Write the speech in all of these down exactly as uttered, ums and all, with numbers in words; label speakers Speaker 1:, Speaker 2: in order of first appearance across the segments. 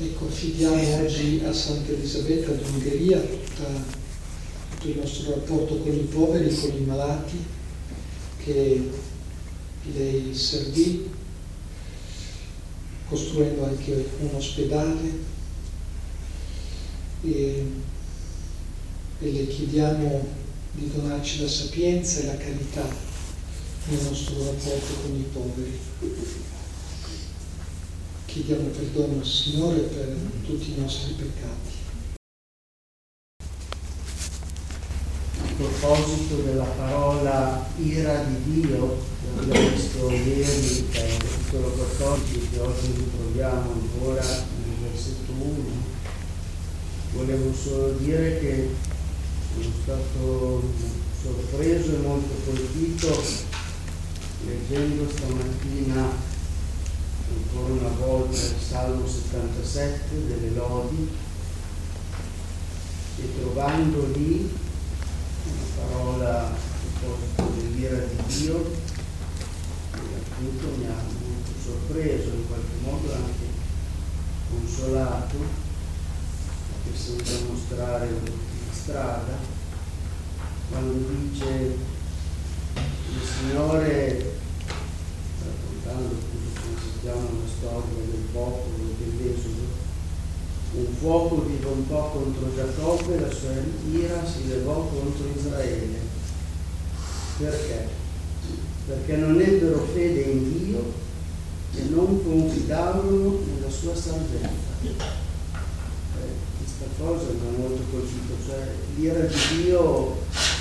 Speaker 1: Ecco, affidiamo oggi a Santa Elisabetta d'Ungheria tutta, tutto il nostro rapporto con i poveri, con i malati, che lei servì, costruendo anche un ospedale, e, e le chiediamo di donarci la sapienza e la carità nel nostro rapporto con i poveri. Chiediamo perdono al Signore per tutti i nostri peccati.
Speaker 2: A proposito della parola ira di Dio, che abbiamo visto ieri dal capitolo quattordici, che oggi ritroviamo ancora nel versetto uno, volevo solo dire che sono stato sorpreso e molto colpito leggendo stamattina ancora una volta il Salmo settantasette delle lodi e trovando lì una parola a proposito dell'ira di Dio che appunto mi ha molto sorpreso, in qualche modo anche consolato, perché sembra mostrare una strada quando dice il Signore, raccontando la storia del popolo dell'Esodo, un fuoco divampò contro Giacobbe e la sua ira si levò contro Israele. Perché? Perché non ebbero fede in Dio e non confidarono nella sua salvezza. Eh, questa cosa mi ha molto colpito, cioè l'ira di Dio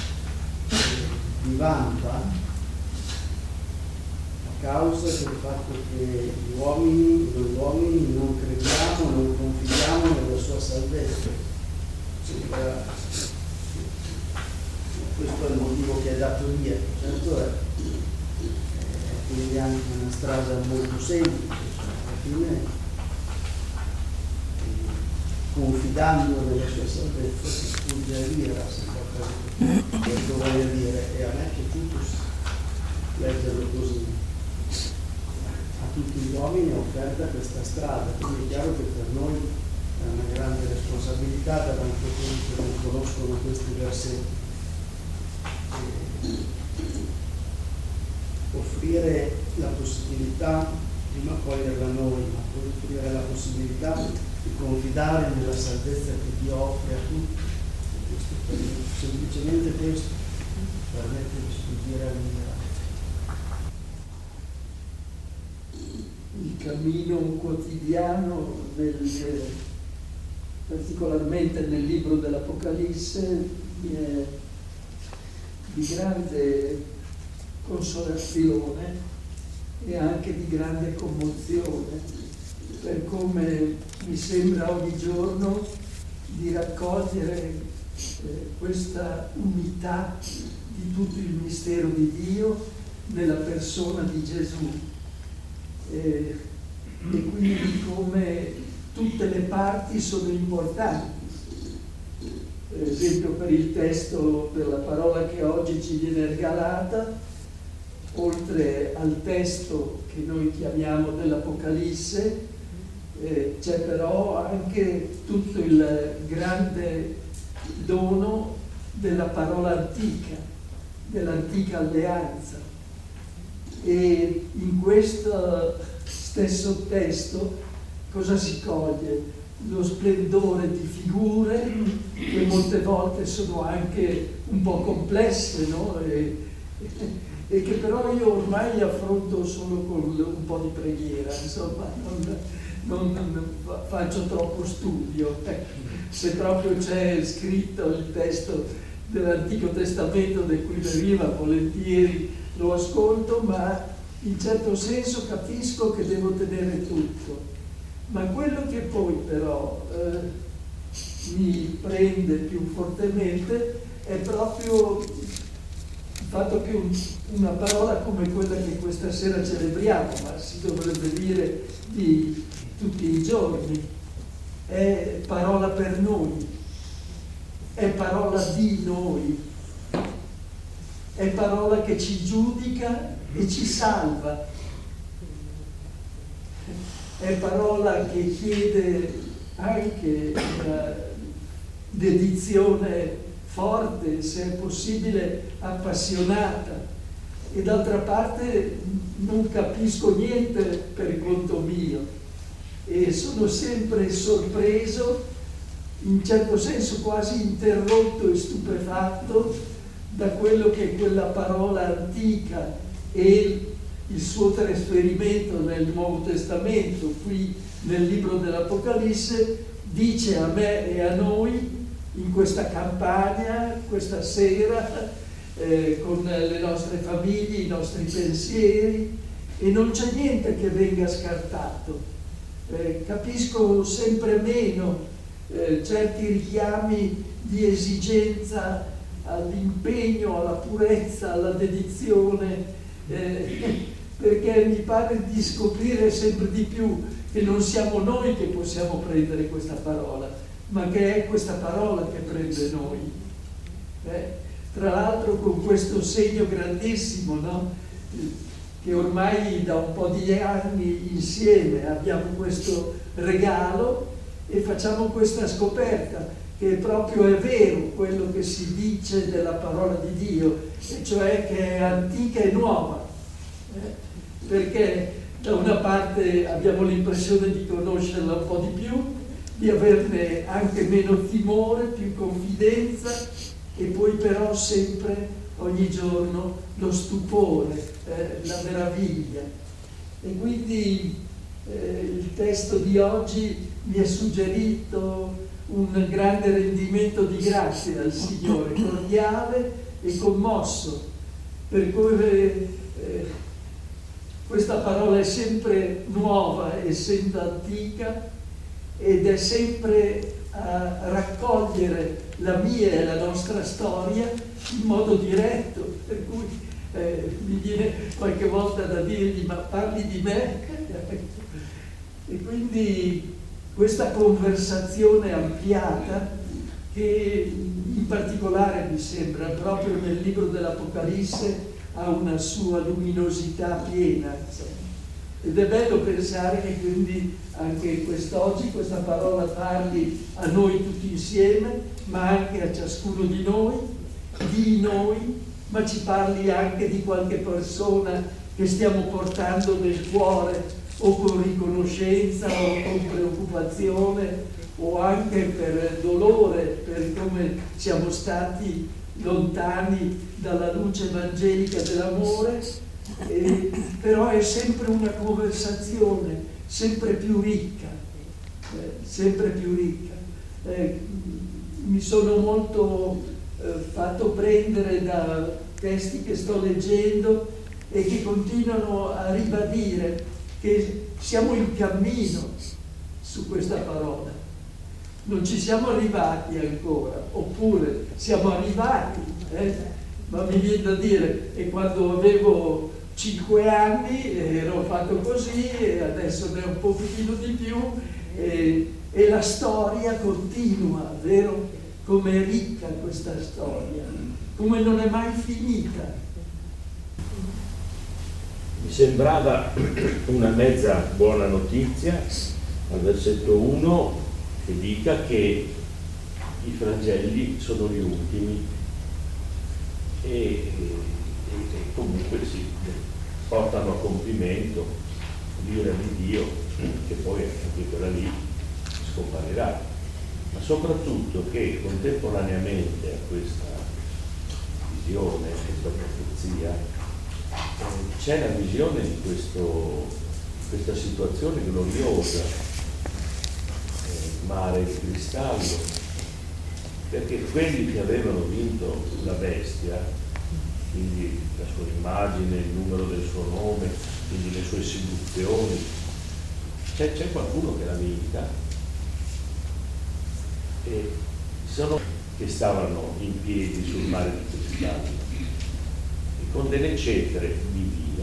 Speaker 2: divampa causa del fatto che gli uomini, noi uomini non crediamo, non confidiamo nella sua salvezza. Sembra, questo è il motivo che è dato dietro. Certo è, è quindi anche una strada molto semplice, cioè alla fine confidando nella sua salvezza si sfugge all'ira, se fa questo voglio dire, e a me è piaciuto leggerlo così. A tutti gli uomini è offerta questa strada, quindi è chiaro che per noi è una grande responsabilità davanti a quelli che non conoscono questi versetti. Offrire la possibilità, prima coglierla noi, ma poi offrire la possibilità di confidare nella salvezza che Dio offre a tutti. Questo, semplicemente questo permette di sfuggire all'ira.
Speaker 3: Il cammino quotidiano, nel, particolarmente nel libro dell'Apocalisse, è di grande consolazione e anche di grande commozione, per come mi sembra ogni giorno di raccogliere eh, questa unità di tutto il mistero di Dio nella persona di Gesù. E, e quindi come tutte le parti sono importanti. Per esempio per il testo, per la parola che oggi ci viene regalata, oltre al testo che noi chiamiamo dell'Apocalisse, eh, c'è però anche tutto il grande dono della parola antica, dell'antica alleanza. E in questo stesso testo cosa si coglie? Lo splendore di figure che molte volte sono anche un po' complesse, no? E, e che però io ormai affronto solo con un po' di preghiera, insomma, non, non, non faccio troppo studio. Se proprio c'è scritto il testo dell'Antico Testamento da cui deriva, volentieri lo ascolto, ma in certo senso capisco che devo tenere tutto. Ma quello che poi però eh, mi prende più fortemente è proprio il fatto che un, una parola come quella che questa sera celebriamo, ma si dovrebbe dire di tutti i giorni, è parola per noi, è parola di noi, è parola che ci giudica e ci salva. è parola che chiede anche una dedizione forte, se è possibile appassionata, e d'altra parte non capisco niente per conto mio e sono sempre sorpreso, in certo senso quasi interrotto e stupefatto da quello che quella parola antica e il suo trasferimento nel Nuovo Testamento, qui nel libro dell'Apocalisse, dice a me e a noi in questa campagna, questa sera, eh, con le nostre famiglie, i nostri pensieri, e non c'è niente che venga scartato. Eh, capisco sempre meno eh, certi richiami di esigenza all'impegno, alla purezza, alla dedizione, eh, perché mi pare di scoprire sempre di più che non siamo noi che possiamo prendere questa parola, ma che è questa parola che prende noi. Eh, tra l'altro con questo segno grandissimo, no? Che ormai da un po' di anni insieme abbiamo questo regalo e facciamo questa scoperta, che proprio è vero quello che si dice della parola di Dio, e cioè che è antica e nuova. Eh? Perché da una parte abbiamo l'impressione di conoscerla un po' di più, di averne anche meno timore, più confidenza, e poi però sempre, ogni giorno, lo stupore, eh, la meraviglia. E quindi eh, il testo di oggi mi ha suggerito un grande rendimento di grazie al Signore, cordiale e commosso, per cui eh, questa parola è sempre nuova, essendo antica, ed è sempre a raccogliere la mia e la nostra storia in modo diretto, per cui eh, mi viene qualche volta da dirgli: ma parli di me? E quindi questa conversazione ampliata, che in particolare mi sembra proprio nel libro dell'Apocalisse ha una sua luminosità piena, ed è bello pensare che quindi anche quest'oggi questa parola parli a noi tutti insieme, ma anche a ciascuno di noi, di noi, ma ci parli anche di qualche persona che stiamo portando nel cuore, o con riconoscenza o con preoccupazione, o anche per dolore, per come siamo stati lontani dalla luce evangelica dell'amore. Eh, però è sempre una conversazione sempre più ricca, eh, sempre più ricca. Eh, mi sono molto eh, fatto prendere da testi che sto leggendo e che continuano a ribadire che siamo in cammino su questa parola. Non ci siamo arrivati ancora, oppure siamo arrivati, eh? Ma mi viene da dire, e quando avevo cinque anni ero fatto così, e adesso ne ho un pochino di più, e, e la storia continua, vero? Come è ricca questa storia, come non è mai finita.
Speaker 4: Mi sembrava una mezza buona notizia al versetto uno che dica che i flagelli sono gli ultimi e, e, e comunque si portano a compimento l'ira di Dio, che poi anche quella lì scomparirà, ma soprattutto che contemporaneamente a questa visione, a questa profezia, c'è la visione di questo, questa situazione gloriosa, eh, mare di cristallo, perché quelli che avevano vinto la bestia, quindi la sua immagine, il numero del suo nome, quindi le sue seduzioni, c'è, c'è qualcuno che l'ha vinta, e sono che stavano in piedi sul mare di cristallo con delle cetre divine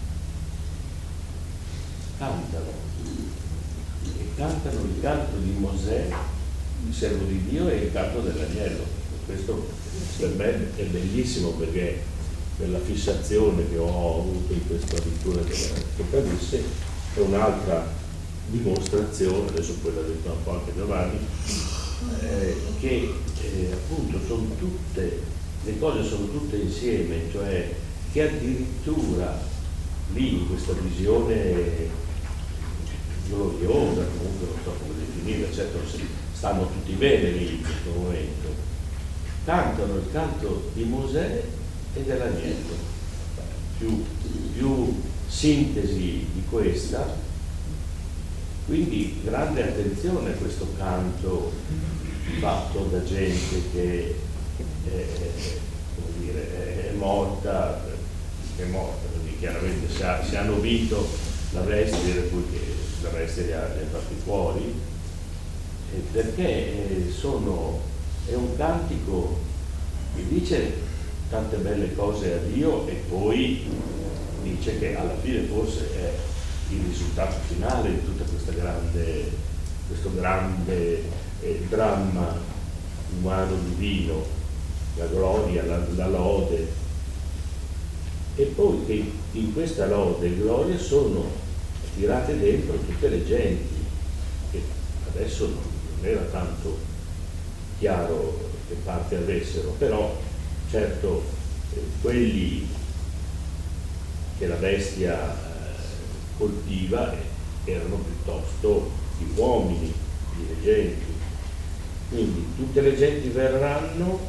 Speaker 4: cantano e cantano il canto di Mosè, il servo di Dio, e il canto dell'agnello. Questo per me è bellissimo, perché per la fissazione che ho avuto in questa lettura dell'Apocalisse è un'altra dimostrazione, adesso poi l'ha detto un po' anche Giovanni, eh, che eh, appunto sono tutte, le cose sono tutte insieme, cioè che addirittura lì in questa visione gloriosa, comunque non so come definirla, certo stanno tutti bene lì in questo momento, cantano il canto di Mosè e dell'agnello. Più, più sintesi di questa, quindi grande attenzione a questo canto fatto da gente che è, come dire, è morta, è morta, quindi chiaramente si, ha, si hanno vinto la veste, per cui che la veste li ha, li ha fatti fuori, eh, perché sono, è un cantico che dice tante belle cose a Dio e poi dice che alla fine forse è il risultato finale di tutta questa grande, questo grande eh, dramma umano divino, la gloria, la, la lode, e poi che in questa lode e gloria sono tirate dentro tutte le genti, che adesso non era tanto chiaro che parte avessero, però certo eh, quelli che la bestia eh, colpiva eh, erano piuttosto gli uomini, le genti. Quindi tutte le genti verranno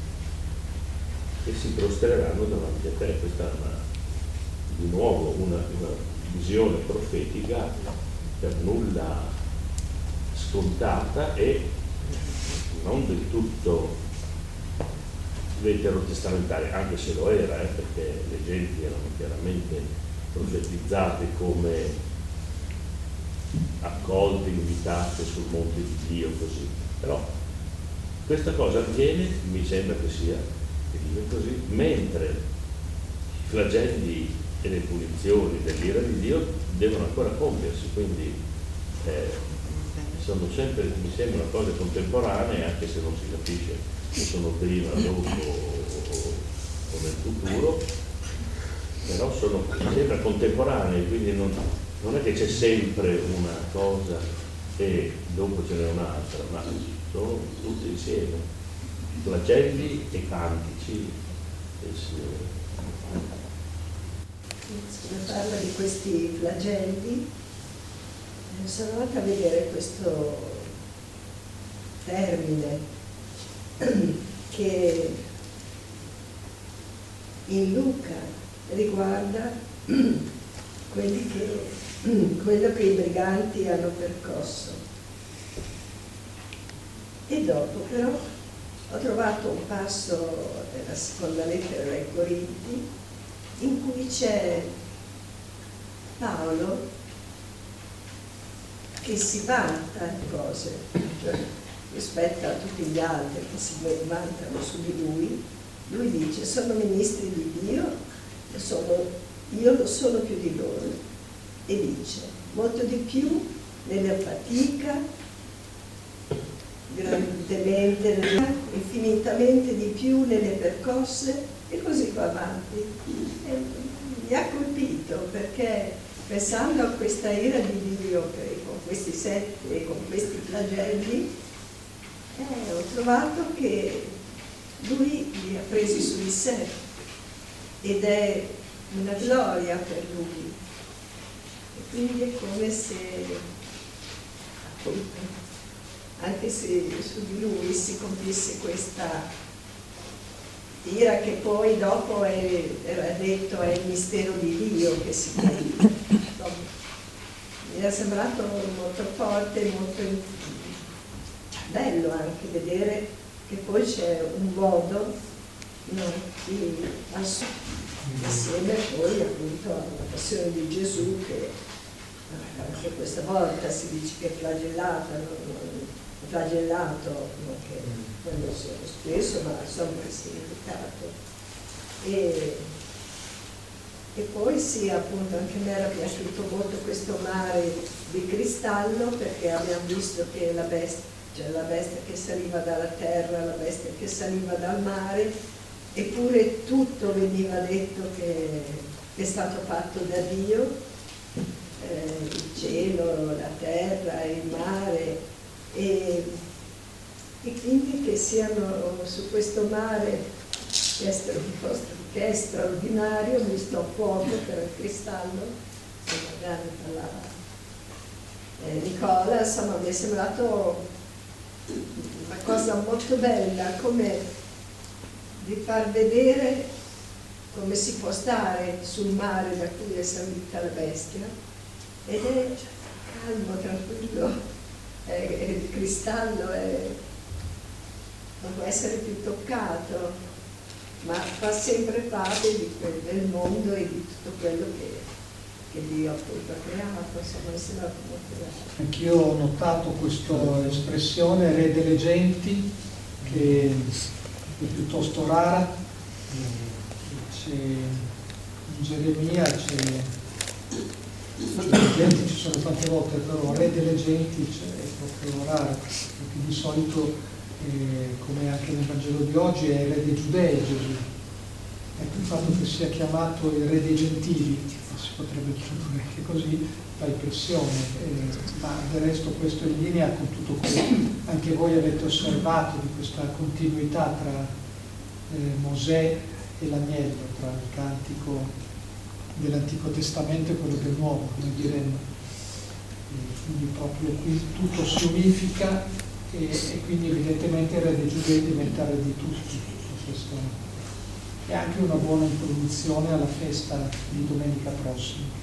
Speaker 4: e si prostreranno davanti a te. Questa è una, di nuovo una, una visione profetica per nulla scontata e non del tutto veterotestamentaria, anche se lo era, eh, perché le genti erano chiaramente profetizzate come accolte, invitate sul monte di Dio, così. Però questa cosa avviene, mi sembra che sia che dica così, mentre i flagelli e le punizioni dell'ira di Dio devono ancora compiersi, quindi eh, sono sempre, mi sembrano cose contemporanee, anche se non si capisce se sono prima, dopo o nel futuro, però sono, mi sembra, contemporanee, quindi non, non è che c'è sempre una cosa e dopo ce n'è un'altra, ma sono tutte insieme, flagelli e cantici del Signore.
Speaker 5: Se parla di questi flagelli, sono andata a vedere questo termine che in Luca riguarda quelli che, quello che i briganti hanno percosso. E dopo però ho trovato un passo della seconda lettera ai Corinti in cui c'è Paolo che si vanta di cose, cioè, rispetto a tutti gli altri che si vantano su di lui. Lui dice: sono ministri di Dio, sono, io lo sono più di loro, e dice molto di più nella fatica, grandemente, infinitamente di più nelle percosse, e così va avanti. E mi ha colpito, perché pensando a questa ira di Dio che con questi sette e con questi flagelli, eh, ho trovato che lui li ha presi su di sé ed è una gloria per lui, e quindi è come se appunto, anche se su di lui si compisse questa ira che poi dopo è, era detto è il mistero di Dio che si compie. Mi è sembrato molto forte, molto bello anche vedere che poi c'è un modo, no, di assieme poi appunto alla passione di Gesù, che anche questa volta si dice che è flagellata, non, flagellato, non che quello sia lo stesso, ma insomma il significato. E, e poi sì, appunto, anche a me era piaciuto molto questo mare di cristallo, perché abbiamo visto che la bestia, cioè la bestia che saliva dalla terra, la bestia che saliva dal mare, eppure tutto veniva detto che è stato fatto da Dio, eh, il cielo, la terra, il mare, e, e quindi che siano su questo mare che è, straordinario, che è straordinario, visto a fuoco per il cristallo, se magari parlava eh, Nicola, insomma mi è sembrato una cosa molto bella, come di far vedere come si può stare sul mare da cui è salita la bestia, ed è calmo, tranquillo, è, è il cristallo è, non può essere più toccato, ma fa sempre parte di quel, del mondo e di tutto quello che, che Dio appunto ha creato. Insomma, mi sembra molto bello.
Speaker 1: Anch'io ho notato questa espressione re delle genti, che è piuttosto rara. C'è, in Geremia c'è, le genti ci sono tante volte, però re delle genti c'è, è proprio raro, perché di solito Eh, come anche nel Vangelo di oggi è il re dei giudei Gesù. Ecco, il fatto che sia chiamato il re dei gentili, si potrebbe tradurre anche così, fa impressione, eh, ma del resto questo è in linea con tutto quello che anche voi avete osservato di questa continuità tra eh, Mosè e l'agnello, tra il cantico dell'Antico Testamento e quello del Nuovo, come diremmo. E quindi proprio qui tutto si unifica. E, e quindi evidentemente il re dei giudei diventa re di tutti. Questo è anche una buona introduzione alla festa di domenica prossima.